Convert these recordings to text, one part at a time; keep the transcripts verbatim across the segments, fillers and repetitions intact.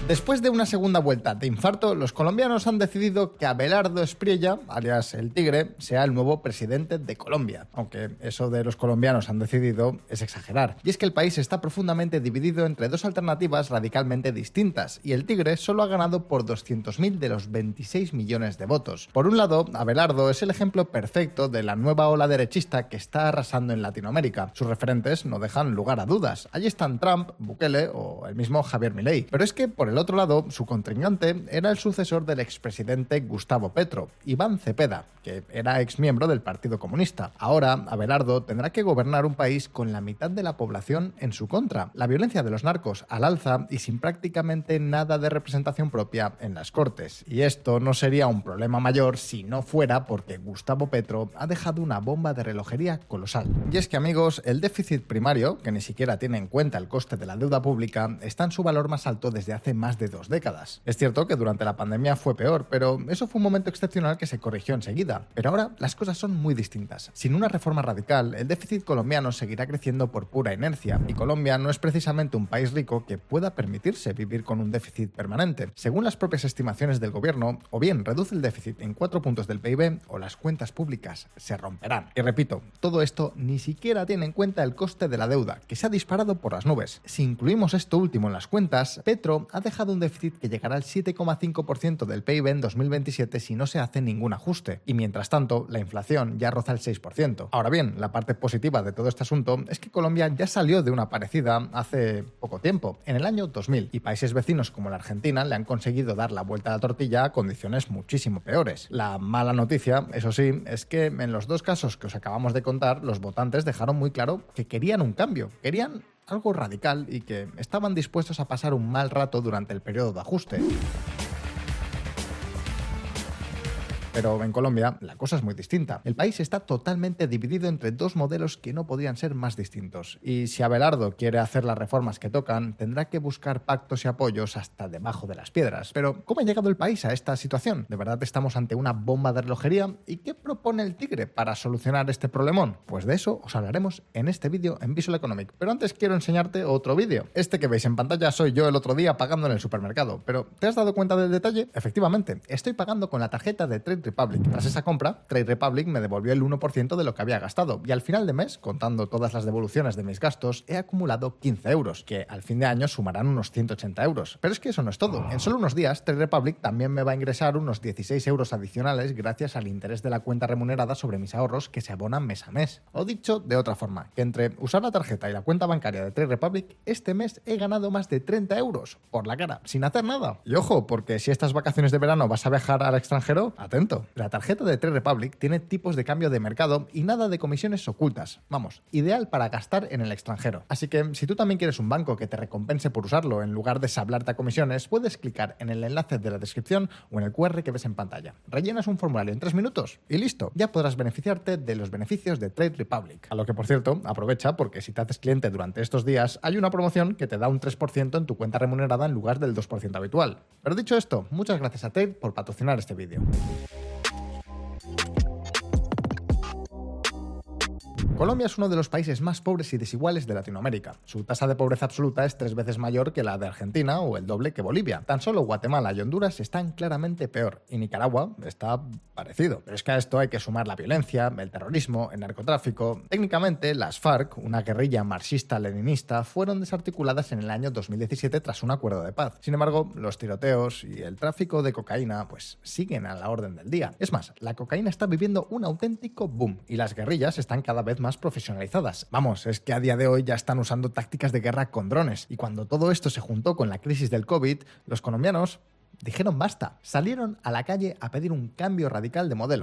Después de una segunda vuelta de infarto, los colombianos han decidido que Abelardo Espriella, alias el Tigre, sea el nuevo presidente de Colombia. Aunque eso de los colombianos han decidido es exagerar. Y es que el país está profundamente dividido entre dos alternativas radicalmente distintas, y el Tigre solo ha ganado por doscientos mil de los veintiséis millones de votos. Por un lado, Abelardo es el ejemplo perfecto de la nueva ola derechista que está arrasando en Latinoamérica. Sus referentes no dejan lugar a dudas. Allí están Trump, Bukele o el mismo Javier Milei. Pero es que, por el otro lado, su contrincante era el sucesor del expresidente Gustavo Petro, Iván Cepeda, que era exmiembro del Partido Comunista. Ahora, Abelardo tendrá que gobernar un país con la mitad de la población en su contra, la violencia de los narcos al alza y sin prácticamente nada de representación propia en las Cortes. Y esto no sería un problema mayor si no fuera porque Gustavo Petro ha dejado una bomba de relojería colosal. Y es que, amigos, el déficit primario, que ni siquiera tiene en cuenta el coste de la deuda pública, está en su valor más alto desde hace más de dos décadas. Es cierto que durante la pandemia fue peor, pero eso fue un momento excepcional que se corrigió enseguida. Pero ahora las cosas son muy distintas. Sin una reforma radical, el déficit colombiano seguirá creciendo por pura inercia, y Colombia no es precisamente un país rico que pueda permitirse vivir con un déficit permanente. Según las propias estimaciones del gobierno, o bien reduce el déficit en cuatro puntos del P I B, o las cuentas públicas se romperán. Y repito, todo esto ni siquiera tiene en cuenta el coste de la deuda, que se ha disparado por las nubes. Si incluimos esto último en las cuentas, Petro ha dejado un déficit que llegará al siete coma cinco por ciento del P I B en dos mil veintisiete si no se hace ningún ajuste. Y mientras tanto, la inflación ya roza el seis por ciento. Ahora bien, la parte positiva de todo este asunto es que Colombia ya salió de una parecida hace poco tiempo, en el año dos mil, y países vecinos como la Argentina le han conseguido dar la vuelta a la tortilla a condiciones muchísimo peores. La mala noticia, eso sí, es que en los dos casos que os acabamos de contar, los votantes dejaron muy claro que querían un cambio, querían algo radical y que estaban dispuestos a pasar un mal rato durante el periodo de ajuste. Pero en Colombia la cosa es muy distinta. El país está totalmente dividido entre dos modelos que no podrían ser más distintos. Y si Abelardo quiere hacer las reformas que tocan, tendrá que buscar pactos y apoyos hasta debajo de las piedras. Pero, ¿cómo ha llegado el país a esta situación? ¿De verdad estamos ante una bomba de relojería? ¿Y qué propone el Tigre para solucionar este problemón? Pues de eso os hablaremos en este vídeo en Visual Economic. Pero antes quiero enseñarte otro vídeo. Este que veis en pantalla soy yo el otro día pagando en el supermercado. Pero, ¿te has dado cuenta del detalle? Efectivamente, estoy pagando con la tarjeta de Trade Republic. Tras esa compra, Trade Republic me devolvió el uno por ciento de lo que había gastado, y al final de mes, contando todas las devoluciones de mis gastos, he acumulado quince euros, que al fin de año sumarán unos ciento ochenta euros. Pero es que eso no es todo. En solo unos días, Trade Republic también me va a ingresar unos dieciséis euros adicionales gracias al interés de la cuenta remunerada sobre mis ahorros que se abonan mes a mes. O dicho de otra forma, que entre usar la tarjeta y la cuenta bancaria de Trade Republic, este mes he ganado más de treinta euros por la cara, sin hacer nada. Y ojo, porque si estas vacaciones de verano vas a viajar al extranjero, atento. La tarjeta de Trade Republic tiene tipos de cambio de mercado y nada de comisiones ocultas. Vamos, ideal para gastar en el extranjero. Así que si tú también quieres un banco que te recompense por usarlo en lugar de sablarte a comisiones, puedes clicar en el enlace de la descripción o en el cu erre que ves en pantalla. Rellenas un formulario en tres minutos y listo. Ya podrás beneficiarte de los beneficios de Trade Republic. A lo que, por cierto, aprovecha porque si te haces cliente durante estos días, hay una promoción que te da un tres por ciento en tu cuenta remunerada en lugar del dos por ciento habitual. Pero dicho esto, muchas gracias a Trade por patrocinar este vídeo. Colombia es uno de los países más pobres y desiguales de Latinoamérica. Su tasa de pobreza absoluta es tres veces mayor que la de Argentina o el doble que Bolivia. Tan solo Guatemala y Honduras están claramente peor, y Nicaragua está parecido. Pero es que a esto hay que sumar la violencia, el terrorismo, el narcotráfico. Técnicamente, las FARC, una guerrilla marxista-leninista, fueron desarticuladas en el año dos mil diecisiete tras un acuerdo de paz. Sin embargo, los tiroteos y el tráfico de cocaína pues siguen a la orden del día. Es más, la cocaína está viviendo un auténtico boom y las guerrillas están cada vez más profesionalizadas. Vamos, es que a día de hoy ya están usando tácticas de guerra con drones, y cuando todo esto se juntó con la crisis del COVID, los colombianos dijeron basta, salieron a la calle a pedir un cambio radical de modelo.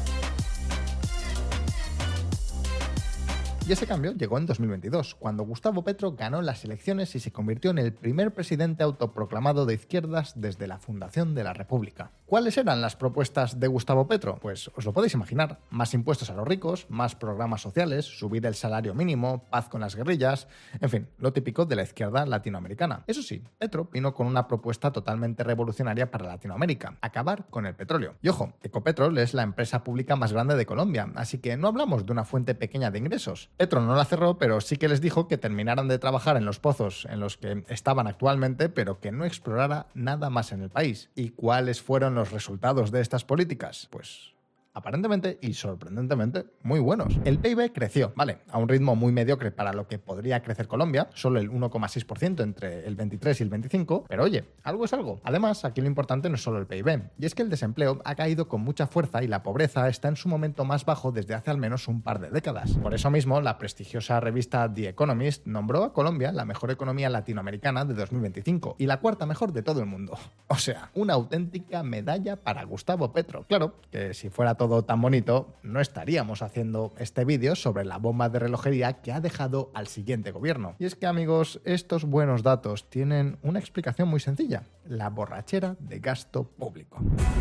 Y ese cambio llegó en dos mil veintidós, cuando Gustavo Petro ganó las elecciones y se convirtió en el primer presidente autoproclamado de izquierdas desde la fundación de la República. ¿Cuáles eran las propuestas de Gustavo Petro? Pues os lo podéis imaginar. Más impuestos a los ricos, más programas sociales, subir el salario mínimo, paz con las guerrillas, en fin, lo típico de la izquierda latinoamericana. Eso sí, Petro vino con una propuesta totalmente revolucionaria para Latinoamérica: acabar con el petróleo. Y ojo, Ecopetrol es la empresa pública más grande de Colombia, así que no hablamos de una fuente pequeña de ingresos. Petro no la cerró, pero sí que les dijo que terminaran de trabajar en los pozos en los que estaban actualmente, pero que no explorara nada más en el país. ¿Y cuáles fueron los resultados de estas políticas? Pues aparentemente y sorprendentemente muy buenos. El P I B creció, vale, a un ritmo muy mediocre para lo que podría crecer Colombia, solo el uno coma seis por ciento entre el veintitrés y el veinticinco, pero oye, algo es algo. Además, aquí lo importante no es solo el P I B, y es que el desempleo ha caído con mucha fuerza y la pobreza está en su momento más bajo desde hace al menos un par de décadas. Por eso mismo, la prestigiosa revista The Economist nombró a Colombia la mejor economía latinoamericana de dos mil veinticinco y la cuarta mejor de todo el mundo. O sea, una auténtica medalla para Gustavo Petro. Claro, que si fuera todo todo tan bonito, no estaríamos haciendo este vídeo sobre la bomba de relojería que ha dejado al siguiente gobierno. Y es que, amigos, estos buenos datos tienen una explicación muy sencilla: la borrachera de gasto público.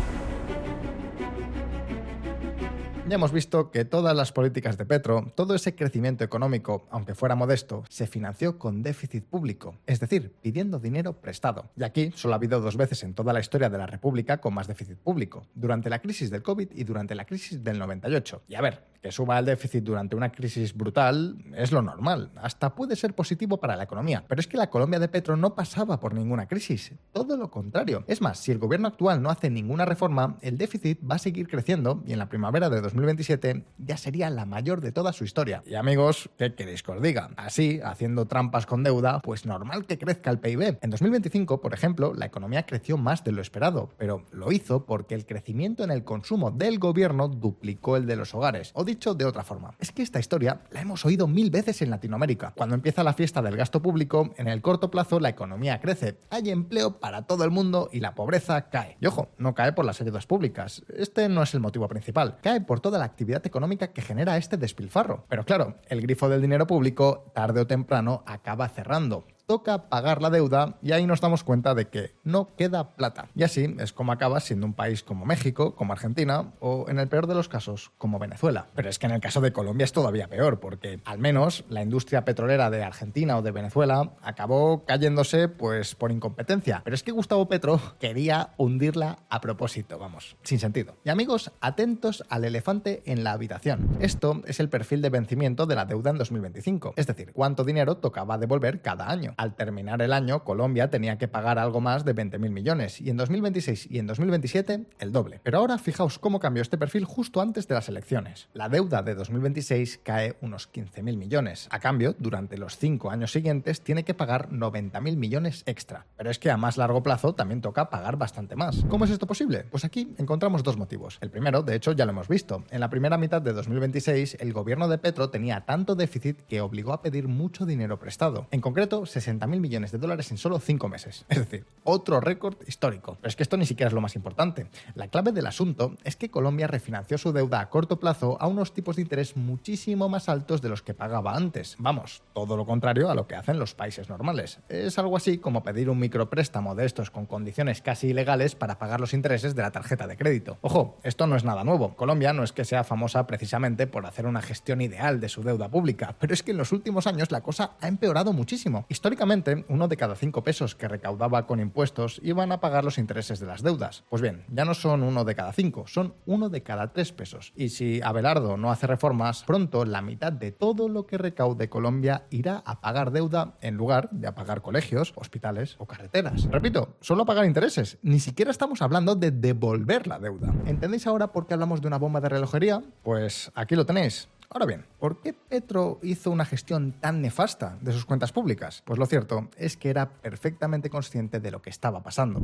Ya hemos visto que todas las políticas de Petro, todo ese crecimiento económico, aunque fuera modesto, se financió con déficit público, es decir, pidiendo dinero prestado. Y aquí solo ha habido dos veces en toda la historia de la República con más déficit público, durante la crisis del COVID y durante la crisis del noventa y ocho. Y a ver, que suba el déficit durante una crisis brutal es lo normal, hasta puede ser positivo para la economía. Pero es que la Colombia de Petro no pasaba por ninguna crisis, todo lo contrario. Es más, si el gobierno actual no hace ninguna reforma, el déficit va a seguir creciendo y en la primavera de dos mil veintisiete ya sería la mayor de toda su historia. Y amigos, ¿qué queréis que os diga? Así, haciendo trampas con deuda, pues normal que crezca el P I B. En dos mil veinticinco, por ejemplo, la economía creció más de lo esperado, pero lo hizo porque el crecimiento en el consumo del gobierno duplicó el de los hogares. O dicho de otra forma, es que esta historia la hemos oído mil veces en Latinoamérica. Cuando empieza la fiesta del gasto público, en el corto plazo la economía crece, hay empleo para todo el mundo y la pobreza cae. Y ojo, no cae por las ayudas públicas. Este no es el motivo principal. Cae por toda la actividad económica que genera este despilfarro. Pero claro, el grifo del dinero público, tarde o temprano, acaba cerrando. Toca pagar la deuda y ahí nos damos cuenta de que no queda plata. Y así es como acaba siendo un país como México, como Argentina o, en el peor de los casos, como Venezuela. Pero es que en el caso de Colombia es todavía peor, porque al menos la industria petrolera de Argentina o de Venezuela acabó cayéndose pues por incompetencia. Pero es que Gustavo Petro quería hundirla a propósito, vamos, sin sentido. Y amigos, atentos al elefante en la habitación. Esto es el perfil de vencimiento de la deuda en dos mil veinticinco, es decir, cuánto dinero tocaba devolver cada año. Al terminar el año, Colombia tenía que pagar algo más de veinte mil millones, y en dos mil veintiséis y en dos mil veintisiete el doble. Pero ahora fijaos cómo cambió este perfil justo antes de las elecciones. La deuda de dos mil veintiséis cae unos quince mil millones. A cambio, durante los cinco años siguientes tiene que pagar noventa mil millones extra. Pero es que a más largo plazo también toca pagar bastante más. ¿Cómo es esto posible? Pues aquí encontramos dos motivos. El primero, de hecho, ya lo hemos visto. En la primera mitad de dos mil veintiséis, el gobierno de Petro tenía tanto déficit que obligó a pedir mucho dinero prestado. En concreto, sesenta mil millones de dólares en solo cinco meses. Es decir, otro récord histórico. Pero es que esto ni siquiera es lo más importante. La clave del asunto es que Colombia refinanció su deuda a corto plazo a unos tipos de interés muchísimo más altos de los que pagaba antes. Vamos, todo lo contrario a lo que hacen los países normales. Es algo así como pedir un micropréstamo de estos con condiciones casi ilegales para pagar los intereses de la tarjeta de crédito. Ojo, esto no es nada nuevo. Colombia no es que sea famosa precisamente por hacer una gestión ideal de su deuda pública, pero es que en los últimos años la cosa ha empeorado muchísimo. Históricamente, uno de cada cinco pesos que recaudaba con impuestos iban a pagar los intereses de las deudas. Pues bien, ya no son uno de cada cinco, son uno de cada tres pesos. Y si Abelardo no hace reformas, pronto la mitad de todo lo que recaude Colombia irá a pagar deuda en lugar de a pagar colegios, hospitales o carreteras. Repito, solo a pagar intereses. Ni siquiera estamos hablando de devolver la deuda. ¿Entendéis ahora por qué hablamos de una bomba de relojería? Pues aquí lo tenéis. Ahora bien, ¿por qué Petro hizo una gestión tan nefasta de sus cuentas públicas? Pues lo cierto es que era perfectamente consciente de lo que estaba pasando.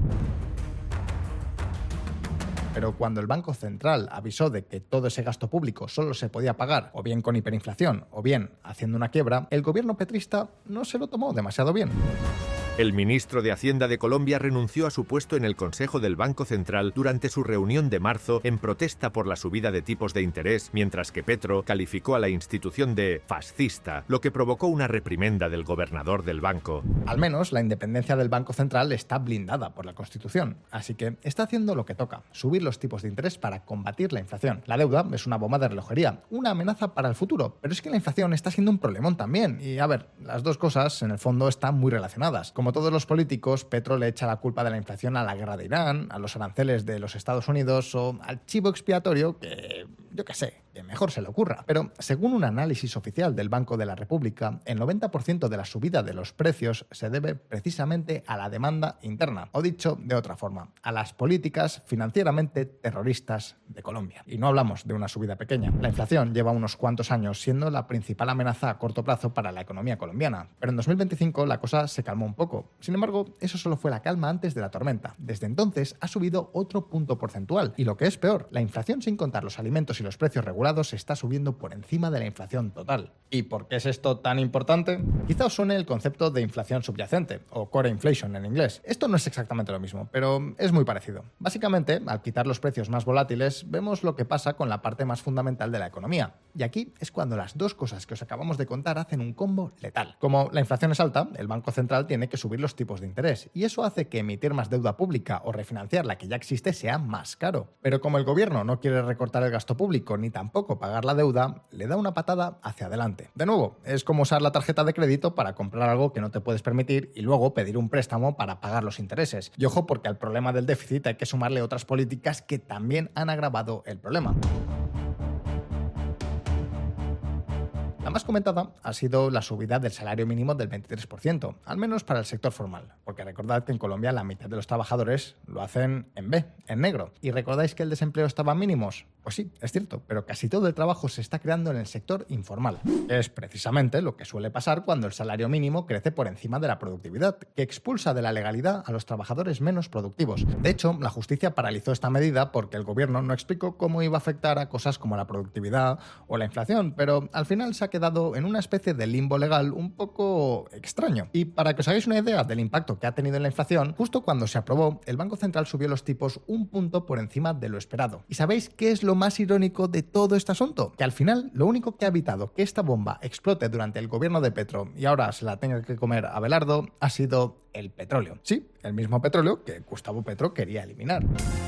Pero cuando el Banco Central avisó de que todo ese gasto público solo se podía pagar o bien con hiperinflación o bien haciendo una quiebra, el gobierno petrista no se lo tomó demasiado bien. El ministro de Hacienda de Colombia renunció a su puesto en el Consejo del Banco Central durante su reunión de marzo en protesta por la subida de tipos de interés, mientras que Petro calificó a la institución de fascista, lo que provocó una reprimenda del gobernador del banco. Al menos la independencia del Banco Central está blindada por la Constitución, así que está haciendo lo que toca, subir los tipos de interés para combatir la inflación. La deuda es una bomba de relojería, una amenaza para el futuro, pero es que la inflación está siendo un problemón también. Y a ver, las dos cosas en el fondo están muy relacionadas. Como todos los políticos, Petro le echa la culpa de la inflación a la guerra de Irán, a los aranceles de los Estados Unidos o al chivo expiatorio que yo qué sé, que mejor se le ocurra. Pero según un análisis oficial del Banco de la República, el noventa por ciento de la subida de los precios se debe precisamente a la demanda interna, o dicho de otra forma, a las políticas financieramente terroristas de Colombia. Y no hablamos de una subida pequeña. La inflación lleva unos cuantos años siendo la principal amenaza a corto plazo para la economía colombiana, pero en dos mil veinticinco la cosa se calmó un poco. Sin embargo, eso solo fue la calma antes de la tormenta. Desde entonces ha subido otro punto porcentual. Y lo que es peor, la inflación sin contar los alimentos y los precios regulados está subiendo por encima de la inflación total. ¿Y por qué es esto tan importante? Quizá os suene el concepto de inflación subyacente, o core inflation en inglés. Esto no es exactamente lo mismo, pero es muy parecido. Básicamente, al quitar los precios más volátiles, vemos lo que pasa con la parte más fundamental de la economía. Y aquí es cuando las dos cosas que os acabamos de contar hacen un combo letal. Como la inflación es alta, el Banco Central tiene que subir los tipos de interés, y eso hace que emitir más deuda pública o refinanciar la que ya existe sea más caro. Pero como el gobierno no quiere recortar el gasto público ni tampoco pagar la deuda, le da una patada hacia adelante. De nuevo, es como usar la tarjeta de crédito para comprar algo que no te puedes permitir y luego pedir un préstamo para pagar los intereses. Y ojo, porque al problema del déficit hay que sumarle otras políticas que también han agravado el problema. La más comentada ha sido la subida del salario mínimo del veintitrés por ciento, al menos para el sector formal, porque recordad que en Colombia la mitad de los trabajadores lo hacen en B, en negro. ¿Y recordáis que el desempleo estaba en mínimos? Pues sí, es cierto, pero casi todo el trabajo se está creando en el sector informal. Es precisamente lo que suele pasar cuando el salario mínimo crece por encima de la productividad, que expulsa de la legalidad a los trabajadores menos productivos. De hecho, la justicia paralizó esta medida porque el gobierno no explicó cómo iba a afectar a cosas como la productividad o la inflación, pero al final se ha quedado en una especie de limbo legal un poco extraño. Y para que os hagáis una idea del impacto que ha tenido en la inflación, justo cuando se aprobó, el Banco Central subió los tipos un punto por encima de lo esperado. ¿Y sabéis qué es lo más irónico de todo este asunto? Que al final lo único que ha evitado que esta bomba explote durante el gobierno de Petro y ahora se la tenga que comer Abelardo ha sido el petróleo. Sí, el mismo petróleo que Gustavo Petro quería eliminar.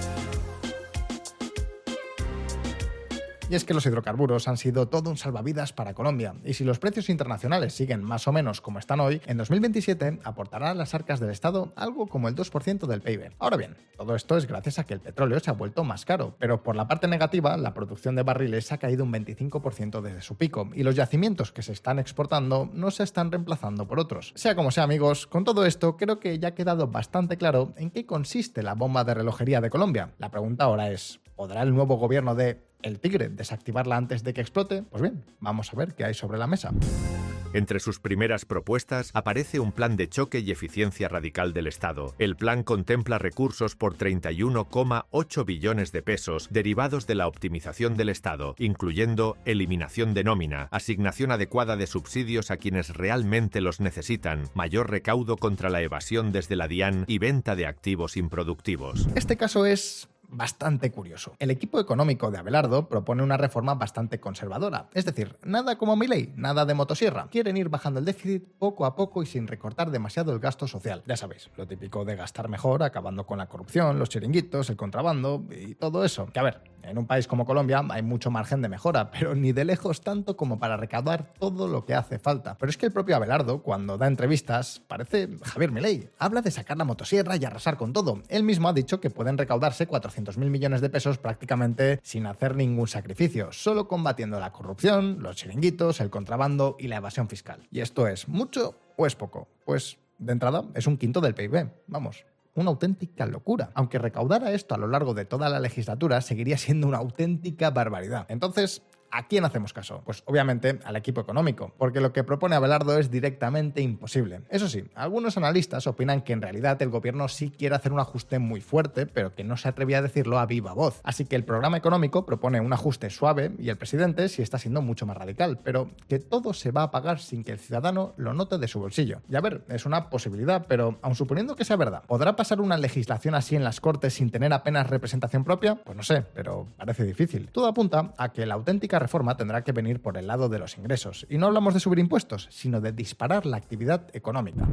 Y es que los hidrocarburos han sido todo un salvavidas para Colombia, y si los precios internacionales siguen más o menos como están hoy, en dos mil veintisiete aportará a las arcas del Estado algo como el dos por ciento del P I B. Ahora bien, todo esto es gracias a que el petróleo se ha vuelto más caro, pero por la parte negativa, la producción de barriles ha caído un veinticinco por ciento desde su pico, y los yacimientos que se están exportando no se están reemplazando por otros. Sea como sea, amigos, con todo esto creo que ya ha quedado bastante claro en qué consiste la bomba de relojería de Colombia. La pregunta ahora es, ¿podrá el nuevo gobierno de El Tigre desactivarla antes de que explote? Pues bien, vamos a ver qué hay sobre la mesa. Entre sus primeras propuestas aparece un plan de choque y eficiencia radical del Estado. El plan contempla recursos por treinta y uno coma ocho billones de pesos derivados de la optimización del Estado, incluyendo eliminación de nómina, asignación adecuada de subsidios a quienes realmente los necesitan, mayor recaudo contra la evasión desde la DIAN y venta de activos improductivos. Este caso es bastante curioso. El equipo económico de Abelardo propone una reforma bastante conservadora, es decir, nada como Milei, nada de motosierra. Quieren ir bajando el déficit poco a poco y sin recortar demasiado el gasto social. Ya sabéis, lo típico de gastar mejor, acabando con la corrupción, los chiringuitos, el contrabando y todo eso. Que a ver, en un país como Colombia hay mucho margen de mejora, pero ni de lejos tanto como para recaudar todo lo que hace falta. Pero es que el propio Abelardo, cuando da entrevistas, parece Javier Milei. Habla de sacar la motosierra y arrasar con todo. Él mismo ha dicho que pueden recaudarse cuatrocientos mil millones de pesos prácticamente sin hacer ningún sacrificio, solo combatiendo la corrupción, los chiringuitos, el contrabando y la evasión fiscal. ¿Y esto es mucho o es poco? Pues, de entrada, es un quinto del P I B. Vamos, una auténtica locura. Aunque recaudara esto a lo largo de toda la legislatura, seguiría siendo una auténtica barbaridad. Entonces, ¿a quién hacemos caso? Pues obviamente al equipo económico, porque lo que propone Abelardo es directamente imposible. Eso sí, algunos analistas opinan que en realidad el gobierno sí quiere hacer un ajuste muy fuerte, pero que no se atrevía a decirlo a viva voz. Así que el programa económico propone un ajuste suave y el presidente sí está siendo mucho más radical, pero que todo se va a pagar sin que el ciudadano lo note de su bolsillo. Y a ver, es una posibilidad, pero aun suponiendo que sea verdad, ¿podrá pasar una legislación así en las Cortes sin tener apenas representación propia? Pues no sé, pero parece difícil. Todo apunta a que la auténtica reforma tendrá que venir por el lado de los ingresos. Y no hablamos de subir impuestos, sino de disparar la actividad económica.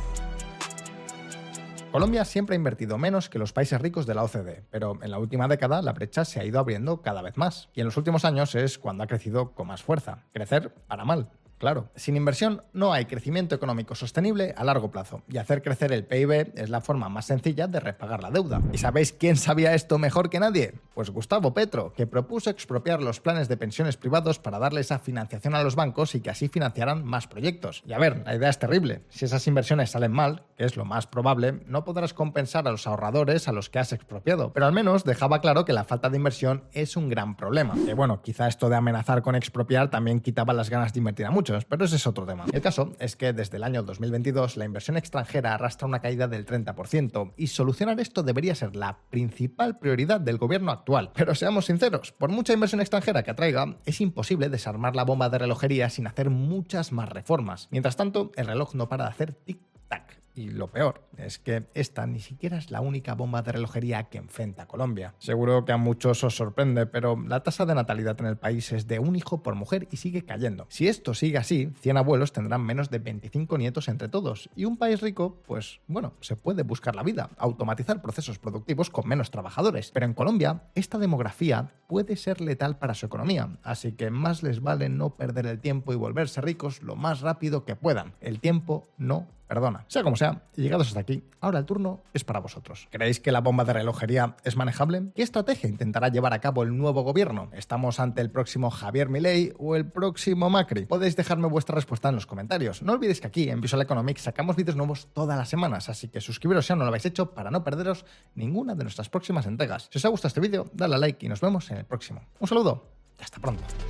Colombia siempre ha invertido menos que los países ricos de la O C D, pero en la última década la brecha se ha ido abriendo cada vez más. Y en los últimos años es cuando ha crecido con más fuerza. Crecer para mal. Claro, sin inversión no hay crecimiento económico sostenible a largo plazo, y hacer crecer el P I B es la forma más sencilla de repagar la deuda. ¿Y sabéis quién sabía esto mejor que nadie? Pues Gustavo Petro, que propuso expropiar los planes de pensiones privados para darle esa financiación a los bancos y que así financiaran más proyectos. Y a ver, la idea es terrible. Si esas inversiones salen mal, que es lo más probable, no podrás compensar a los ahorradores a los que has expropiado, pero al menos dejaba claro que la falta de inversión es un gran problema. Que bueno, quizá esto de amenazar con expropiar también quitaba las ganas de invertir a muchos, pero ese es otro tema. El caso es que desde el año dos mil veintidós la inversión extranjera arrastra una caída del treinta por ciento y solucionar esto debería ser la principal prioridad del gobierno actual. Pero seamos sinceros, por mucha inversión extranjera que atraiga, es imposible desarmar la bomba de relojería sin hacer muchas más reformas. Mientras tanto, el reloj no para de hacer tic-tac. Y lo peor es que esta ni siquiera es la única bomba de relojería que enfrenta Colombia. Seguro que a muchos os sorprende, pero la tasa de natalidad en el país es de un hijo por mujer y sigue cayendo. Si esto sigue así, cien abuelos tendrán menos de veinticinco nietos entre todos. Y un país rico, pues bueno, se puede buscar la vida, automatizar procesos productivos con menos trabajadores. Pero en Colombia, esta demografía puede ser letal para su economía, así que más les vale no perder el tiempo y volverse ricos lo más rápido que puedan. El tiempo no perdona. Sea como sea, llegados hasta aquí, ahora el turno es para vosotros. ¿Creéis que la bomba de relojería es manejable? ¿Qué estrategia intentará llevar a cabo el nuevo gobierno? ¿Estamos ante el próximo Javier Milei o el próximo Macri? Podéis dejarme vuestra respuesta en los comentarios. No olvidéis que aquí en Visual Economics sacamos vídeos nuevos todas las semanas, así que suscribiros si aún no lo habéis hecho para no perderos ninguna de nuestras próximas entregas. Si os ha gustado este vídeo, dale a like y nos vemos en el próximo. Un saludo y hasta pronto.